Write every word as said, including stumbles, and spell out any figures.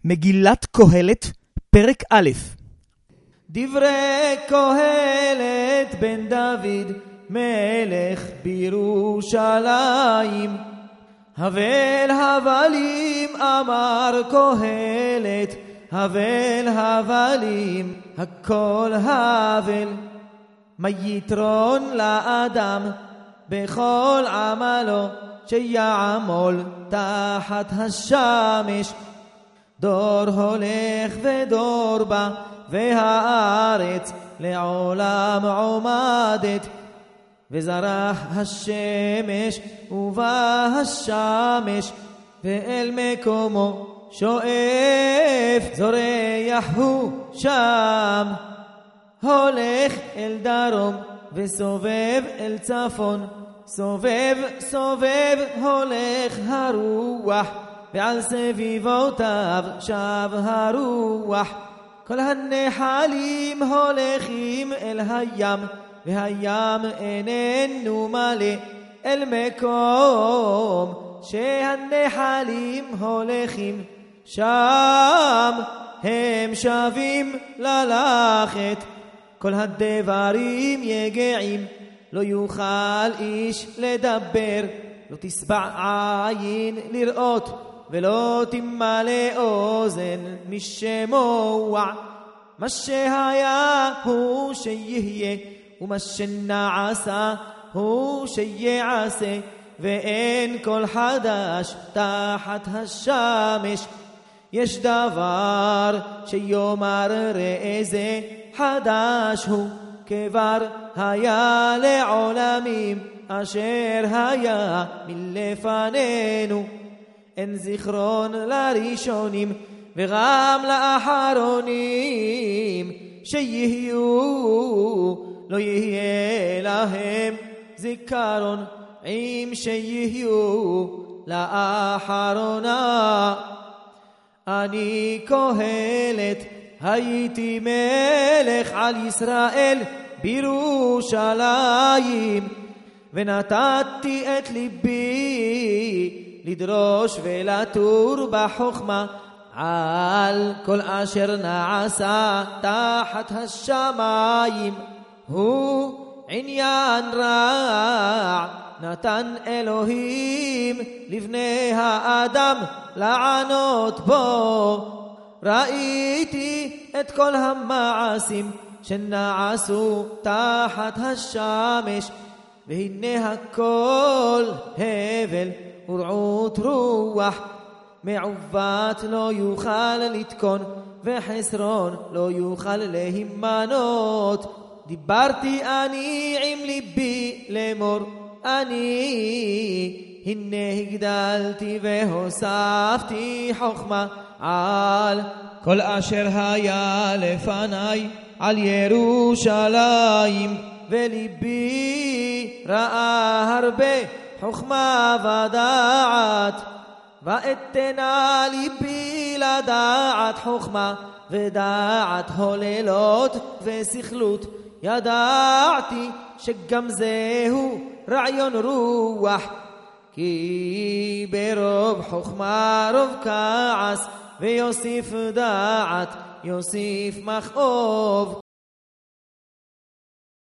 מגילת קהלת, פרק א'. דברי קהלת בן דוד מלך בירושלים. הבל הבלים אמר קהלת, הבל הבלים הכל הבל. מה יתרון לאדם בכל עמלו, שיעמול תחת השמש. דור הולך ודור בא, והארץ לעולם עומדת. וזרח השמש ובא השמש, ואל מקומו שואף זורח הוא שם. הולך אל דרום וסובב אל צפון, סובב סובב הולך הרוח, ועל סביבותיו שב הרוח. כל הנחלים הולכים אל הים, והים איננו מלא אל מקום שהנחלים הולכים. שם הם שבים ללכת. כל הדברים יגעים, לא יוכל איש לדבר. לא תשבע עין לראות, ולא תמלא אוזן משמוע. מה שהיה הוא שיהיה, ומה שנעשה הוא שיעשה, ואין כל חדש תחת השמש. יש דבר שיאמר ראה זה חדש הוא, כבר היה לעולמים אשר היה מלפנינו. אין זיכרון לראשונים וגם לאחרונים, שיהיו לא יהיה להם זיכרון, עם שיהיו לאחרונה. אני קהלת הייתי מלך על ישראל בירושלים, ונתתי את ליבי לדרוש ולתור בחוכמה על כל אשר נעשה תחת השמיים. הוא עניין רע נתן אלוהים לבני האדם לענות בו. ראיתי את כל המעשים שנעשו תחת השמש, והנה הכל הבל ורעות רוח. מעוות לא יוכל לתקון, וחסרון לא יוכל להימנות. דיברתי אני עם ליבי לאמור, אני הנה הגדלתי והוספתי חוכמה על כל אשר היה לפניי על ירושלים. וליבי ראה הרבה חוכמה ודעת, ואתנה ליבי לדעת חוכמה ודעת הוללות ושכלות. ידעתי שגם זהו רעיון רוח, כי ברוב חוכמה רוב כעס, ויוסיף דעת יוסיף מכאוב.